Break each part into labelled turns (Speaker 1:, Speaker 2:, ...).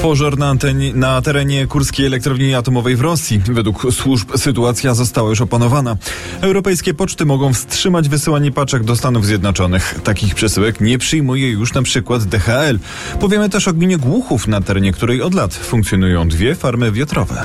Speaker 1: Pożar na terenie kurskiej elektrowni atomowej w Rosji. Według służb sytuacja została już opanowana. Europejskie poczty mogą wstrzymać wysyłanie paczek do Stanów Zjednoczonych. Takich przesyłek nie przyjmuje już na przykład DHL. Powiemy też o gminie Głuchów, na terenie której od lat funkcjonują 2 farmy wiatrowe.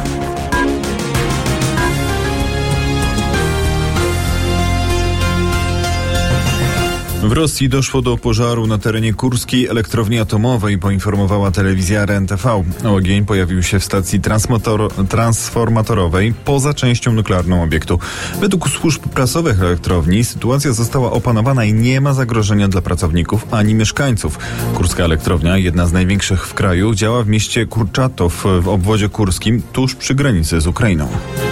Speaker 1: W Rosji doszło do pożaru na terenie kurskiej elektrowni atomowej, poinformowała telewizja REN-TV. Ogień pojawił się w stacji transformatorowej poza częścią nuklearną obiektu. Według służb prasowych elektrowni sytuacja została opanowana i nie ma zagrożenia dla pracowników ani mieszkańców. Kurska elektrownia, jedna z największych w kraju, działa w mieście Kurczatow w obwodzie kurskim, tuż przy granicy z Ukrainą.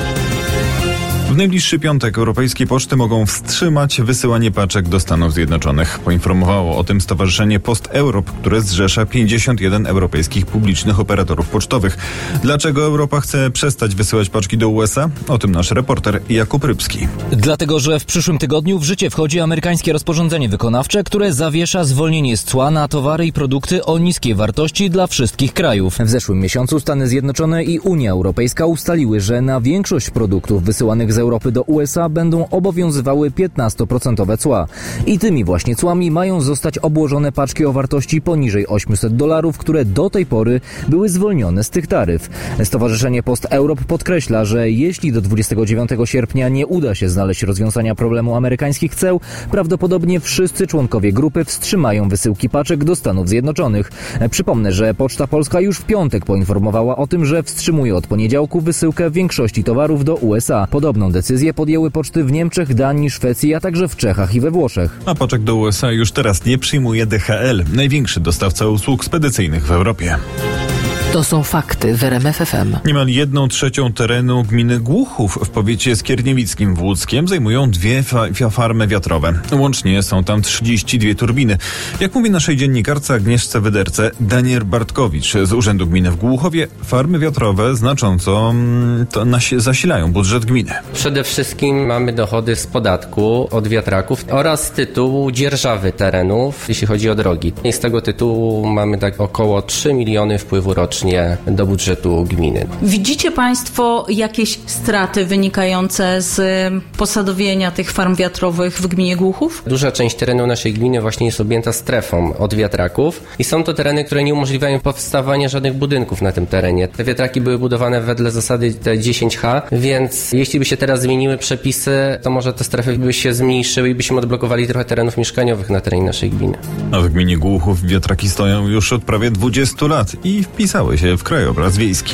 Speaker 1: W najbliższy piątek europejskie poczty mogą wstrzymać wysyłanie paczek do Stanów Zjednoczonych. Poinformowało o tym Stowarzyszenie Post Europe, które zrzesza 51 europejskich publicznych operatorów pocztowych. Dlaczego Europa chce przestać wysyłać paczki do USA? O tym nasz reporter Jakub Rybski.
Speaker 2: Dlatego, że w przyszłym tygodniu w życie wchodzi amerykańskie rozporządzenie wykonawcze, które zawiesza zwolnienie z cła na towary i produkty o niskiej wartości dla wszystkich krajów. W zeszłym miesiącu Stany Zjednoczone i Unia Europejska ustaliły, że na większość produktów wysyłanych z Europy do USA będą obowiązywały 15% cła. I tymi właśnie cłami mają zostać obłożone paczki o wartości poniżej $800, które do tej pory były zwolnione z tych taryf. Stowarzyszenie Post Europe podkreśla, że jeśli do 29 sierpnia nie uda się znaleźć rozwiązania problemu amerykańskich ceł, prawdopodobnie wszyscy członkowie grupy wstrzymają wysyłki paczek do Stanów Zjednoczonych. Przypomnę, że Poczta Polska już w piątek poinformowała o tym, że wstrzymuje od poniedziałku wysyłkę większości towarów do USA. Podobną decyzję podjęły poczty w Niemczech, Danii, Szwecji, a także w Czechach i we Włoszech.
Speaker 1: A paczek do USA już teraz nie przyjmuje DHL, największy dostawca usług spedycyjnych w Europie.
Speaker 3: To są fakty w RMF FM.
Speaker 1: Niemal 1/3 terenu gminy Głuchów w powiecie skierniewickim w Łódzkiem zajmują 2 farmy wiatrowe. Łącznie są tam 32 turbiny. Jak mówi naszej dziennikarce Agnieszce Wyderce Daniel Bartkowicz z Urzędu Gminy w Głuchowie, farmy wiatrowe znacząco zasilają budżet gminy.
Speaker 4: Przede wszystkim mamy dochody z podatku od wiatraków oraz z tytułu dzierżawy terenów, jeśli chodzi o drogi. I z tego tytułu mamy tak około 3 miliony wpływu rocznie do budżetu gminy.
Speaker 5: Widzicie Państwo jakieś straty wynikające z posadowienia tych farm wiatrowych w gminie Głuchów?
Speaker 4: Duża część terenu naszej gminy właśnie jest objęta strefą od wiatraków i są to tereny, które nie umożliwiają powstawania żadnych budynków na tym terenie. Te wiatraki były budowane wedle zasady 10H, więc jeśli by się teraz zmieniły przepisy, to może te strefy by się zmniejszyły i byśmy odblokowali trochę terenów mieszkaniowych na terenie naszej gminy.
Speaker 1: A w gminie Głuchów wiatraki stoją już od prawie 20 lat i wpisały się w krajobraz wiejski.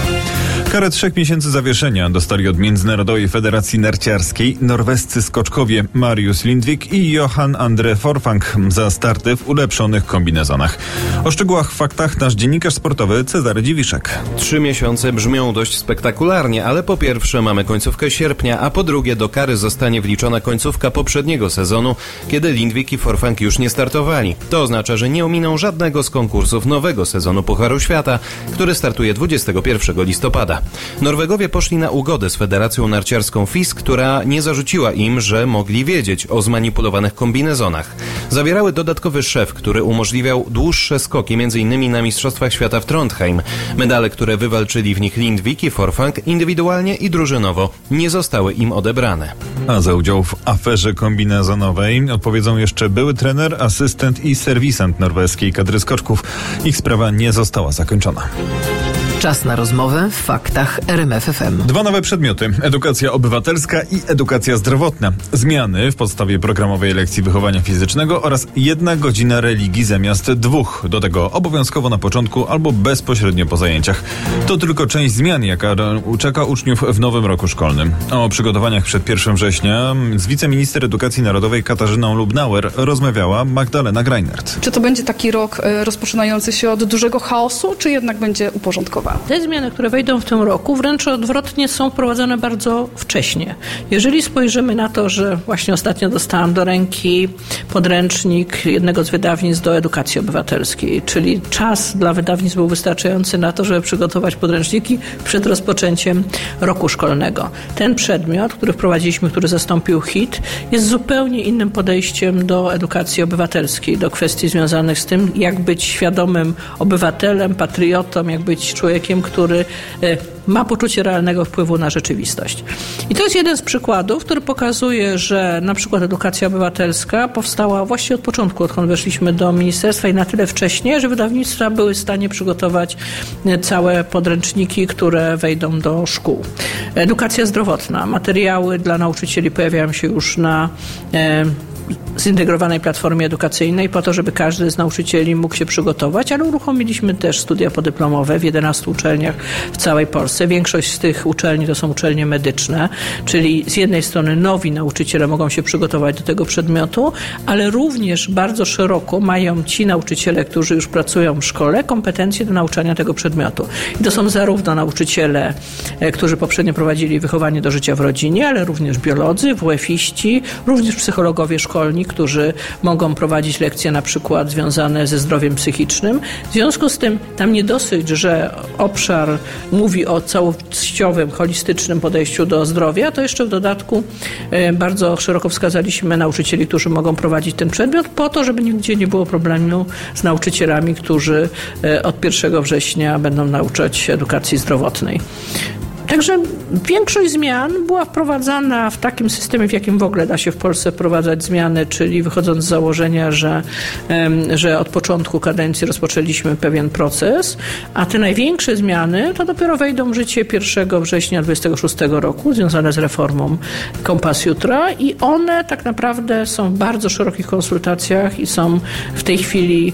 Speaker 1: Karę 3 miesięcy zawieszenia dostali od Międzynarodowej Federacji Narciarskiej norwescy skoczkowie Marius Lindvik i Johan Andre Forfang za starty w ulepszonych kombinezonach. O szczegółach, faktach nasz dziennikarz sportowy Cezary Dziwiszek.
Speaker 6: 3 miesiące brzmią dość spektakularnie, ale po pierwsze mamy końcówkę sierpnia, a po drugie do kary zostanie wliczona końcówka poprzedniego sezonu, kiedy Lindvik i Forfang już nie startowali. To oznacza, że nie ominą żadnego z konkursów nowego sezonu Pucharu Świata, który startuje 21 listopada. Norwegowie poszli na ugodę z Federacją Narciarską FIS, która nie zarzuciła im, że mogli wiedzieć o zmanipulowanych kombinezonach. Zawierały dodatkowy szef, który umożliwiał dłuższe skoki, m.in. na Mistrzostwach Świata w Trondheim. Medale, które wywalczyli w nich Lindvik i Forfang indywidualnie i drużynowo, nie zostały im odebrane.
Speaker 1: A za udział w aferze kombinezonowej odpowiedzą jeszcze były trener, asystent i serwisant norweskiej kadry skoczków. Ich sprawa nie została zakończona.
Speaker 3: Czas na rozmowę w faktach RMF FM.
Speaker 1: 2 nowe przedmioty. Edukacja obywatelska i edukacja zdrowotna. Zmiany w podstawie programowej lekcji wychowania fizycznego oraz 1 godzina religii zamiast 2. Do tego obowiązkowo na początku albo bezpośrednio po zajęciach. To tylko część zmian, jaka czeka uczniów w nowym roku szkolnym. O przygotowaniach przed 1 września z wiceminister edukacji narodowej Katarzyną Lubnauer rozmawiała Magdalena Greinert.
Speaker 7: Czy to będzie taki rok rozpoczynający się od dużego chaosu, czy jednak będzie uporządkowany? prawa. Te zmiany, które wejdą w tym roku, wręcz odwrotnie są wprowadzone bardzo wcześnie. Jeżeli spojrzymy na to, że właśnie ostatnio dostałam do ręki podręcznik jednego z wydawnictw do edukacji obywatelskiej, czyli czas dla wydawnictw był wystarczający na to, żeby przygotować podręczniki przed rozpoczęciem roku szkolnego. Ten przedmiot, który wprowadziliśmy, który zastąpił HIT, jest zupełnie innym podejściem do edukacji obywatelskiej, do kwestii związanych z tym, jak być świadomym obywatelem, patriotą, jak być człowiekiem, który ma poczucie realnego wpływu na rzeczywistość. I to jest jeden z przykładów, który pokazuje, że na przykład edukacja obywatelska powstała właśnie od początku, odkąd weszliśmy do ministerstwa i na tyle wcześnie, że wydawnictwa były w stanie przygotować całe podręczniki, które wejdą do szkół. Edukacja zdrowotna. Materiały dla nauczycieli pojawiają się już na zintegrowanej platformie edukacyjnej po to, żeby każdy z nauczycieli mógł się przygotować, ale uruchomiliśmy też studia podyplomowe w 11 uczelniach w całej Polsce. Większość z tych uczelni to są uczelnie medyczne, czyli z jednej strony nowi nauczyciele mogą się przygotować do tego przedmiotu, ale również bardzo szeroko mają ci nauczyciele, którzy już pracują w szkole, kompetencje do nauczania tego przedmiotu. I to są zarówno nauczyciele, którzy poprzednio prowadzili wychowanie do życia w rodzinie, ale również biolodzy, WF-iści, również psychologowie szkolni, którzy mogą prowadzić lekcje na przykład związane ze zdrowiem psychicznym. W związku z tym tam nie dosyć, że obszar mówi o całościowym, holistycznym podejściu do zdrowia, to jeszcze w dodatku bardzo szeroko wskazaliśmy nauczycieli, którzy mogą prowadzić ten przedmiot po to, żeby nigdzie nie było problemu z nauczycielami, którzy od 1 września będą nauczać edukacji zdrowotnej. Także większość zmian była wprowadzana w takim systemie, w jakim w ogóle da się w Polsce wprowadzać zmiany, czyli wychodząc z założenia, że od początku kadencji rozpoczęliśmy pewien proces, a te największe zmiany to dopiero wejdą w życie 1 września 2026 roku, związane z reformą Kompas Jutra i one tak naprawdę są w bardzo szerokich konsultacjach i są w tej chwili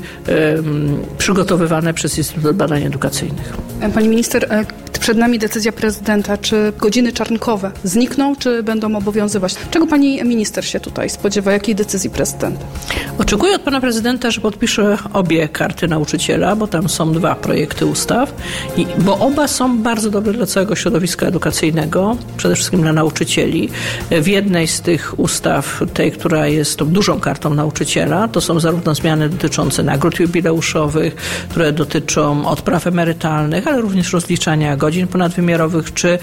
Speaker 7: przygotowywane przez Instytut Badań Edukacyjnych.
Speaker 8: Pani minister, przed nami decyzja prezydenta, czy godziny czarnkowe znikną, czy będą obowiązywać? Czego pani minister się tutaj spodziewa? Jakiej decyzji prezydenta?
Speaker 7: Oczekuję od pana prezydenta, że podpisze obie karty nauczyciela, bo tam są 2 projekty ustaw, bo oba są bardzo dobre dla całego środowiska edukacyjnego, przede wszystkim dla nauczycieli. W jednej z tych ustaw, tej, która jest tą dużą kartą nauczyciela, to są zarówno zmiany dotyczące nagród jubileuszowych, które dotyczą odpraw emerytalnych, ale również rozliczania godzin ponadwymiarowych, czy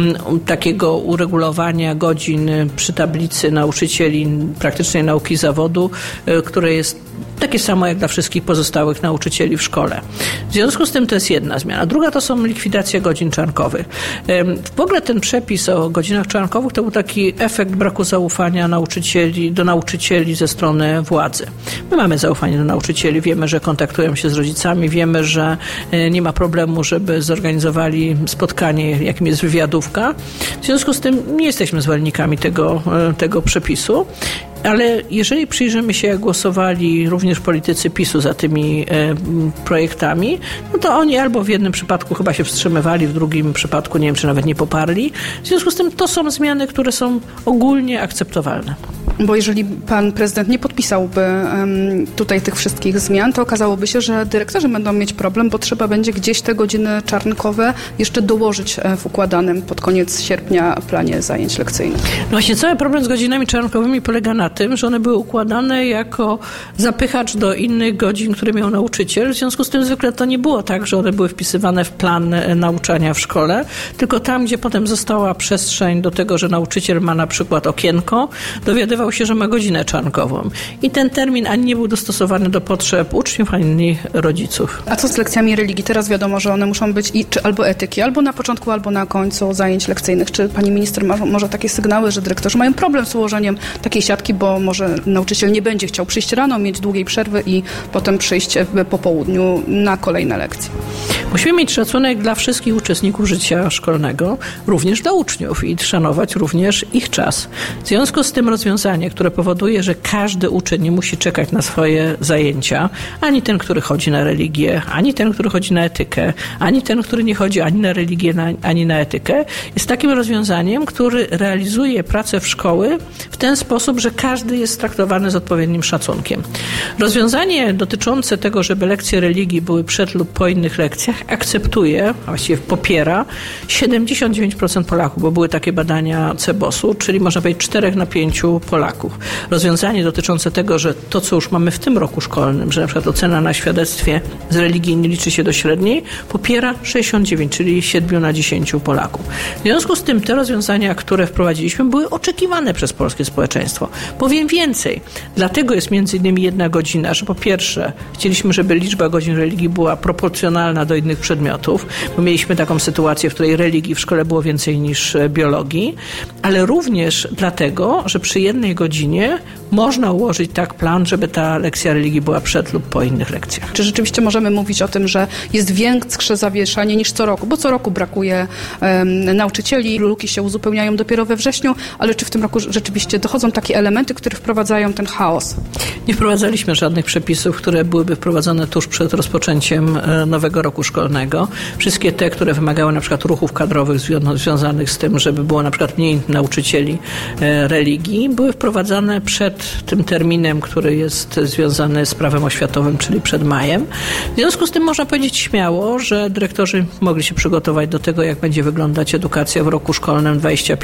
Speaker 7: takiego uregulowania godzin przy tablicy nauczycieli praktycznej nauki zawodu, które jest takie samo jak dla wszystkich pozostałych nauczycieli w szkole. W związku z tym to jest jedna zmiana. Druga to są likwidacja godzin czarnkowych. W ogóle ten przepis o godzinach czarnkowych to był taki efekt braku zaufania do nauczycieli ze strony władzy. My mamy zaufanie do nauczycieli, wiemy, że kontaktują się z rodzicami, wiemy, że nie ma problemu, żeby zorganizowali spotkanie, jakim jest wywiadówka. W związku z tym nie jesteśmy zwolennikami tego przepisu. Ale jeżeli przyjrzymy się, jak głosowali również politycy PiS-u za tymi projektami, no to oni albo w jednym przypadku chyba się wstrzymywali, w drugim przypadku nie wiem, czy nawet nie poparli. W związku z tym to są zmiany, które są ogólnie akceptowalne.
Speaker 8: Bo jeżeli pan prezydent nie podpisałby tutaj tych wszystkich zmian, to okazałoby się, że dyrektorzy będą mieć problem, bo trzeba będzie gdzieś te godziny czarnkowe jeszcze dołożyć w układanym pod koniec sierpnia planie zajęć lekcyjnych.
Speaker 7: No właśnie cały problem z godzinami czarnkowymi polega na tym, że one były układane jako zapychacz do innych godzin, które miał nauczyciel. W związku z tym zwykle to nie było tak, że one były wpisywane w plan nauczania w szkole, tylko tam, gdzie potem została przestrzeń do tego, że nauczyciel ma na przykład okienko, dowiadywał się, że ma godzinę czarnkową. I ten termin ani nie był dostosowany do potrzeb uczniów, ani rodziców.
Speaker 8: A co z lekcjami religii? Teraz wiadomo, że one muszą być albo etyki, albo na początku, albo na końcu zajęć lekcyjnych. Czy pani minister może takie sygnały, że dyrektorzy mają problem z ułożeniem takiej siatki, bo może nauczyciel nie będzie chciał przyjść rano, mieć długiej przerwy i potem przyjść po południu na kolejne lekcje?
Speaker 7: Musimy mieć szacunek dla wszystkich uczestników życia szkolnego, również dla uczniów i szanować również ich czas. W związku z tym rozwiązaniem rozwiązanie, które powoduje, że każdy uczeń nie musi czekać na swoje zajęcia, ani ten, który chodzi na religię, ani ten, który chodzi na etykę, ani ten, który nie chodzi ani na religię, ani na etykę, jest takim rozwiązaniem, który realizuje pracę w szkoły w ten sposób, że każdy jest traktowany z odpowiednim szacunkiem. Rozwiązanie dotyczące tego, żeby lekcje religii były przed lub po innych lekcjach, akceptuje, a właściwie popiera 79% Polaków, bo były takie badania CBOS-u, czyli można powiedzieć 4 na 5 Polaków. Rozwiązanie dotyczące tego, że to, co już mamy w tym roku szkolnym, że na przykład ocena na świadectwie z religii nie liczy się do średniej, popiera 69, czyli 7 na 10 Polaków. W związku z tym te rozwiązania, które wprowadziliśmy, były oczekiwane przez polskie społeczeństwo. Powiem więcej. Dlatego jest między innymi 1 godzina, że po pierwsze chcieliśmy, żeby liczba godzin religii była proporcjonalna do innych przedmiotów, bo mieliśmy taką sytuację, w której religii w szkole było więcej niż biologii, ale również dlatego, że przy 1 godzinie można ułożyć tak plan, żeby ta lekcja religii była przed lub po innych lekcjach.
Speaker 8: Czy rzeczywiście możemy mówić o tym, że jest większe zawieszanie niż co roku? Bo co roku brakuje nauczycieli, luki się uzupełniają dopiero we wrześniu, ale czy w tym roku rzeczywiście dochodzą takie elementy, które wprowadzają ten chaos?
Speaker 7: Nie wprowadzaliśmy żadnych przepisów, które byłyby wprowadzone tuż przed rozpoczęciem nowego roku szkolnego. Wszystkie te, które wymagały na przykład ruchów kadrowych związanych z tym, żeby było na przykład mniej nauczycieli religii, były wprowadzane przed tym terminem, który jest związany z prawem oświatowym, czyli przed majem. W związku z tym można powiedzieć śmiało, że dyrektorzy mogli się przygotować do tego, jak będzie wyglądać edukacja w roku szkolnym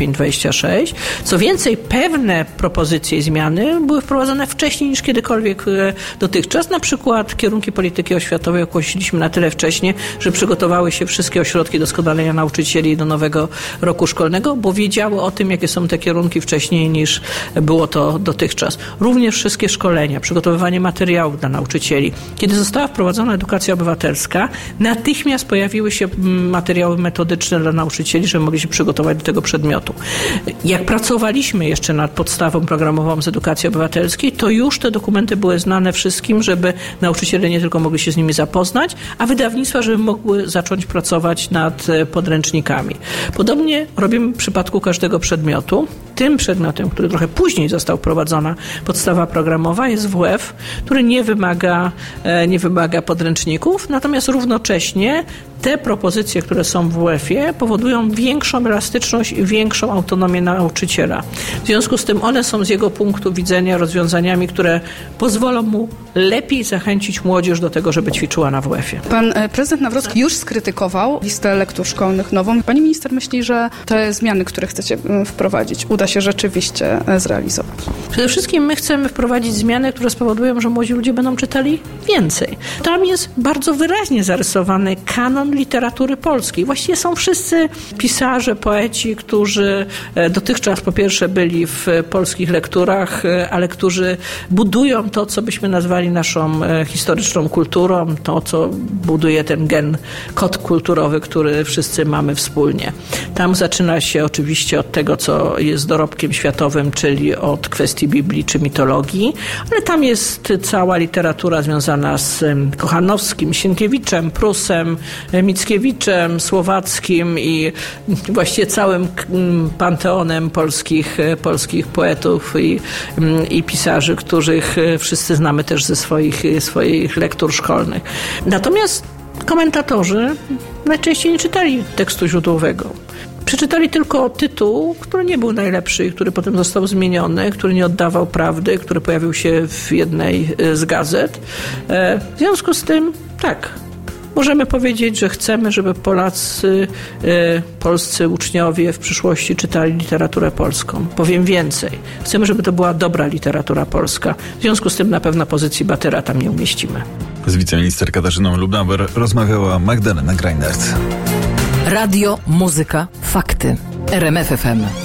Speaker 7: 25-26. Co więcej, pewne propozycje i zmiany były wprowadzone wcześniej niż kiedykolwiek dotychczas. Na przykład kierunki polityki oświatowej ogłosiliśmy na tyle wcześnie, że przygotowały się wszystkie ośrodki doskonalenia nauczycieli do nowego roku szkolnego, bo wiedziały o tym, jakie są te kierunki wcześniej niż było to dotychczas. Również wszystkie szkolenia, przygotowywanie materiałów dla nauczycieli. Kiedy została wprowadzona edukacja obywatelska, natychmiast pojawiły się materiały metodyczne dla nauczycieli, żeby mogli się przygotować do tego przedmiotu. Jak pracowaliśmy jeszcze nad podstawą programową z edukacji obywatelskiej, to już te dokumenty były znane wszystkim, żeby nauczyciele nie tylko mogli się z nimi zapoznać, a wydawnictwa, żeby mogły zacząć pracować nad podręcznikami. Podobnie robimy w przypadku każdego przedmiotu. Tym przedmiotem, który trochę później został wprowadzona podstawa programowa, jest WF, który nie wymaga podręczników, natomiast równocześnie te propozycje, które są w WF-ie, powodują większą elastyczność i większą autonomię nauczyciela. W związku z tym one są z jego punktu widzenia rozwiązaniami, które pozwolą mu lepiej zachęcić młodzież do tego, żeby ćwiczyła na WF-ie.
Speaker 8: Pan prezydent Nawrocki już skrytykował listę lektur szkolnych nową. Pani minister myśli, że te zmiany, które chcecie wprowadzić, uda się rzeczywiście zrealizować?
Speaker 7: Przede wszystkim my chcemy wprowadzić zmiany, które spowodują, że młodzi ludzie będą czytali więcej. Tam jest bardzo wyraźnie zarysowany kanon literatury polskiej. Właściwie są wszyscy pisarze, poeci, którzy dotychczas po pierwsze byli w polskich lekturach, ale którzy budują to, co byśmy nazwali naszą historyczną kulturą, to, co buduje ten kod kulturowy, który wszyscy mamy wspólnie. Tam zaczyna się oczywiście od tego, co jest dorobkiem światowym, czyli od kwestii Biblii czy mitologii, ale tam jest cała literatura związana z Kochanowskim, Sienkiewiczem, Prusem, Mickiewiczem, Słowackim i właściwie całym panteonem polskich poetów i pisarzy, których wszyscy znamy też ze swoich lektur szkolnych. Natomiast komentatorzy najczęściej nie czytali tekstu źródłowego. Przeczytali tylko tytuł, który nie był najlepszy i który potem został zmieniony, który nie oddawał prawdy, który pojawił się w jednej z gazet. W związku z tym, tak, możemy powiedzieć, że chcemy, żeby polscy uczniowie w przyszłości czytali literaturę polską. Powiem więcej. Chcemy, żeby to była dobra literatura polska. W związku z tym na pewno pozycji Batyra tam nie umieścimy.
Speaker 1: Z wiceminister Katarzyną Lubnauer rozmawiała Magdalena Greinert.
Speaker 3: Radio, muzyka, fakty. RMF FM.